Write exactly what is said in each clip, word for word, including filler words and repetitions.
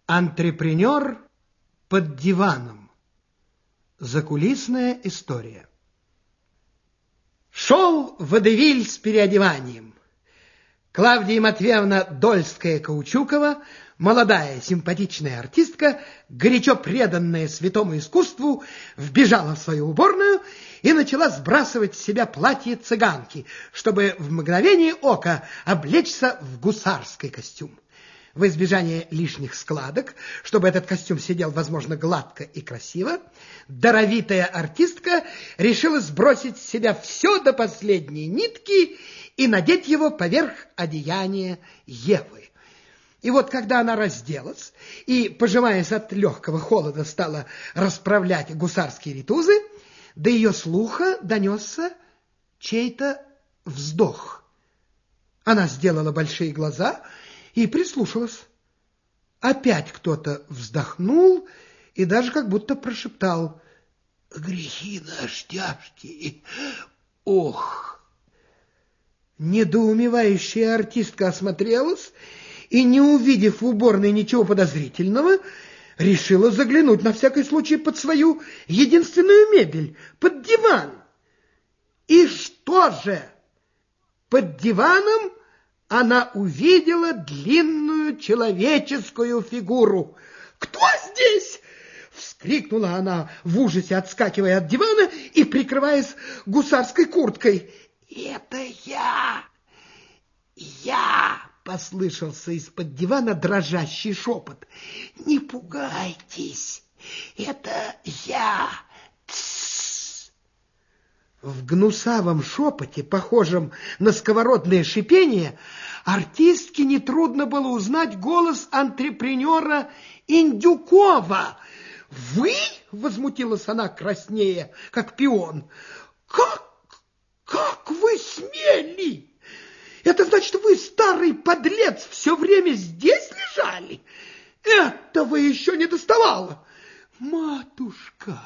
Антрепренер под диваном. Закулисная история. Шел водевиль с переодеванием. Клавдия Матвеевна Дольская-Каучукова, молодая симпатичная артистка, горячо преданная святому искусству, вбежала в свою уборную и начала сбрасывать с себя платье цыганки, чтобы в мгновение ока облечься в гусарский костюм. В избежание лишних складок, чтобы этот костюм сидел, возможно, гладко и красиво, даровитая артистка решила сбросить с себя все до последней нитки и надеть его поверх одеяния Евы. И вот когда она разделась и, пожимаясь от легкого холода, стала расправлять гусарские ритузы, до ее слуха донесся чей-то вздох. Она сделала большие глаза и прислушалась. Опять кто-то вздохнул и даже как будто прошептал: «Грехи наши тяжкие, ох!» Недоумевающая артистка осмотрелась и, не увидев в уборной ничего подозрительного, решила заглянуть на всякий случай под свою единственную мебель, под диван. И что же? Под диваном она увидела длинную человеческую фигуру. «Кто здесь?» — вскрикнула она в ужасе, отскакивая от дивана и прикрываясь гусарской курткой. «Это я! Я!» — послышался из-под дивана дрожащий шепот. «Не пугайтесь, это я!» В гнусавом шепоте, похожем на сковородное шипение, артистке нетрудно было узнать голос антрепренера Индюкова. «Вы?» — возмутилась она, краснея, как пион. «Как? Как вы смели? Это значит, вы, старый подлец, все время здесь лежали? Этого еще не доставало!» «Матушка,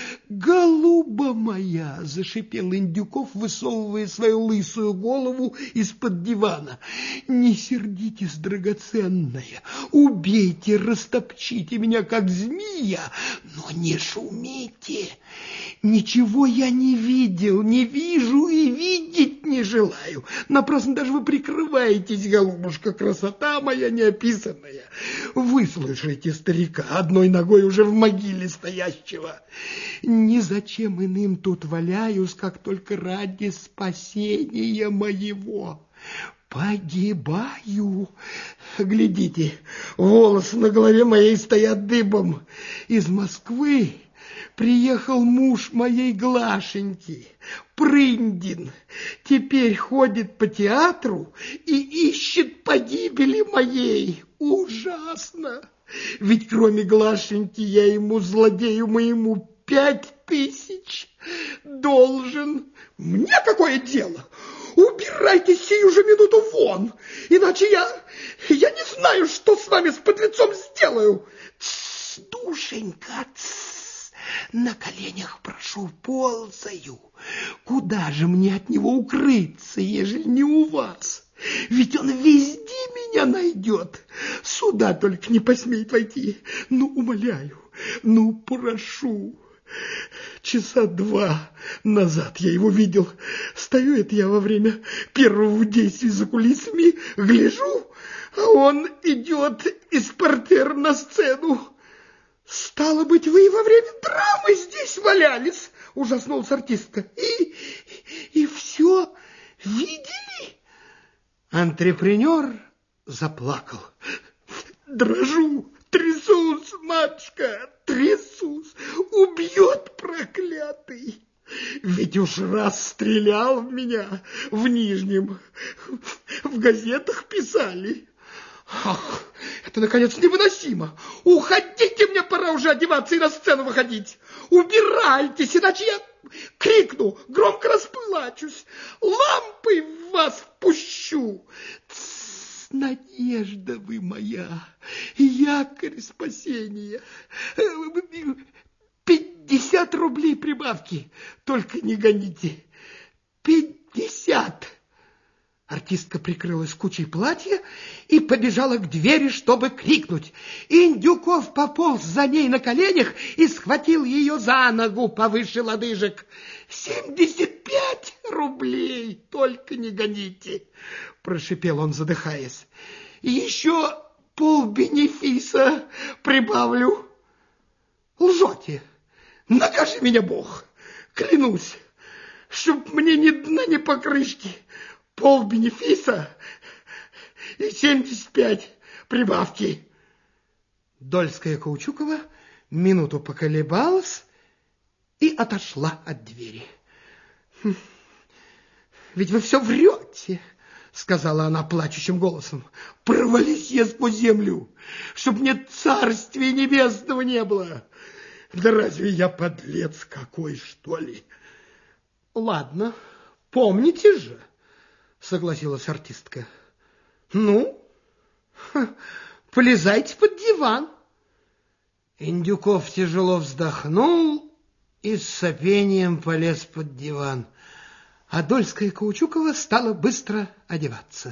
голуба моя!» — зашипел Индюков, высовывая свою лысую голову из-под дивана. «Не сердитесь, драгоценная, убейте, растопчите меня, как змея, но не шумите. Ничего я не видел, не вижу и видеть не желаю. Напрасно даже вы прикрываетесь, голубушка, красота моя неописанная. Выслушайте старика, одной ногой уже в могиле стоящего. Ни зачем иным тут валяюсь, как только ради спасения моего. Погибаю. Глядите, волосы на голове моей стоят дыбом. Из Москвы приехал муж моей Глашеньки, Прындин. Теперь ходит по театру и ищет погибели моей. Ужасно! Ведь кроме Глашеньки я ему, злодею моему, пять тысяч должен. Мне какое дело? Убирайтесь сию же минуту вон, иначе я, я не знаю, что с вами, с подлецом, сделаю. Тс, душенька, тс, на коленях прошу, ползаю. Куда же мне от него укрыться, ежели не у вас? Ведь он везде меня найдет. Сюда только не посмеет войти. Ну, умоляю, ну, прошу. Часа два назад я его видел. Стою это я во время первого действия за кулисами, гляжу, а он идет из портера на сцену. Стало быть, вы и во время драмы здесь валялись, ужаснулась артистка. И, и все видели? Антрепренер заплакал. Дрожу, трясусь, матушка, трясусь, убьет проклятый. Ведь уж раз стрелял в меня в Нижнем, в газетах писали. Ах, это, наконец, невыносимо. Уходите, мне пора уже одеваться и на сцену выходить. Убирайтесь, иначе я крикну, громко расплачусь, лампой в вас впущу. Тс, надежда вы моя, якорь спасения. Пятьдесят рублей прибавки, только не гоните. Пятьдесят. Артистка прикрылась кучей платья и побежала к двери, чтобы крикнуть. Индюков пополз за ней на коленях и схватил ее за ногу повыше лодыжек. «Семьдесят пять рублей! Только не гоните!» — прошипел он, задыхаясь. «Еще полбенефиса прибавлю». «Лжете! Накажи меня Бог! Клянусь, чтоб мне ни дна, ни покрышки!» Пол бенефиса и семьдесят пять прибавки. Дольская-Каучукова минуту поколебалась и отошла от двери. «Ведь вы все врете», — сказала она плачущим голосом. «Провались я сквозь землю, чтоб мне царствия небесного не было. Да разве я подлец какой, что ли?» «Ладно, помните же», — согласилась артистка. «Ну, полезайте под диван». Индюков тяжело вздохнул и с сопением полез под диван, а Дольская-Каучукова стала быстро одеваться.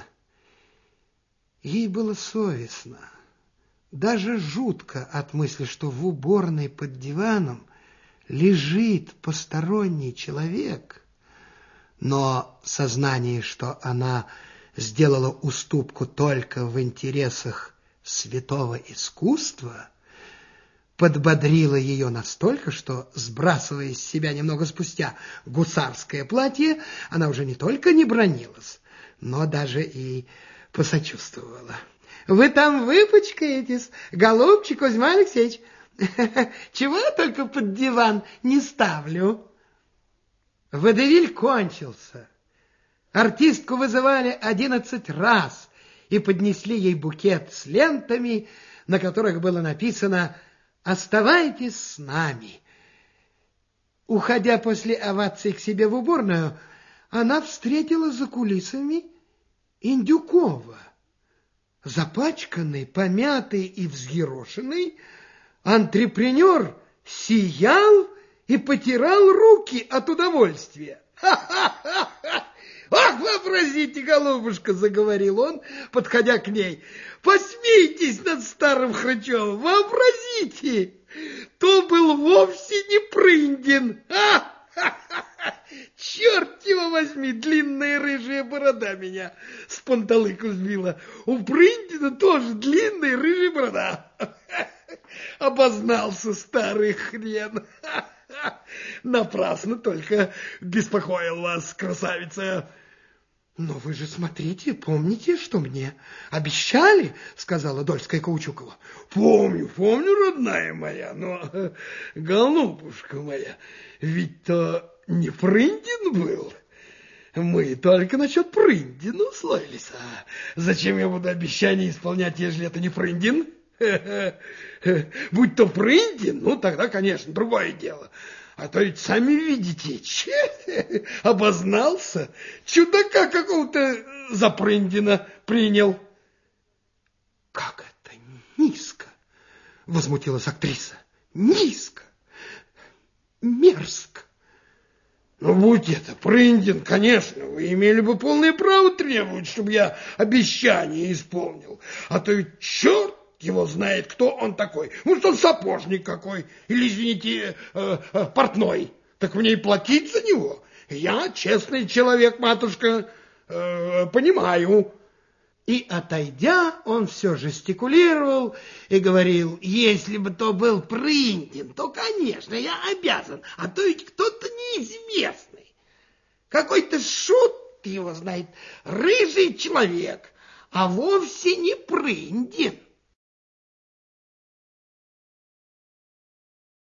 Ей было совестно, даже жутко от мысли, что в уборной под диваном лежит посторонний человек. Но сознание, что она сделала уступку только в интересах святого искусства, подбодрило ее настолько, что, сбрасывая с себя немного спустя гусарское платье, она уже не только не бранилась, но даже и посочувствовала. «Вы там выпачкаетесь, голубчик Кузьма Алексеевич, чего я только под диван не ставлю». Водевиль кончился. Артистку вызывали одиннадцать раз и поднесли ей букет с лентами, на которых было написано «Оставайтесь с нами». Уходя после овации к себе в уборную, она встретила за кулисами Индюкова. Запачканный, помятый и взъерошенный, антрепренер сиял и потирал руки от удовольствия. «Ха-ха-ха! Ах, вообразите, голубушка!» — заговорил он, подходя к ней. «Посмейтесь над старым хрычом! Вообразите! То был вовсе не Прындин! Ха-ха-ха! Черт его возьми, длинная рыжая борода меня с панталыку сбила! У Прындина тоже длинная рыжая борода! Обознался старый хрен! Напрасно только беспокоил вас, красавица. Но вы же смотрите, помните, что мне обещали, сказала Дольская-Каучукова. Помню, помню, родная моя, но, голубушка моя, ведь то не Прындин был. Мы только насчет Прындина условились. А зачем я буду обещание исполнять, ежели это не Прындин? Будь то Прындин, ну тогда, конечно, другое дело. А то ведь сами видите, че, обознался, чудака какого-то за Прындина принял. Как это низко, возмутилась актриса. Низко, мерзко. Ну, будь это Прындин, конечно, вы имели бы полное право требовать, чтобы я обещание исполнил. А то ведь черт его знает, кто он такой. Может, он сапожник какой, или, извините, э, э, портной. Так мне и платить за него. Я честный человек, матушка, э, понимаю. И, отойдя, он все жестикулировал и говорил, если бы то был Прындин, то, конечно, я обязан, а то ведь кто-то неизвестный. Какой-то шут, его знает, рыжий человек, а вовсе не Прындин.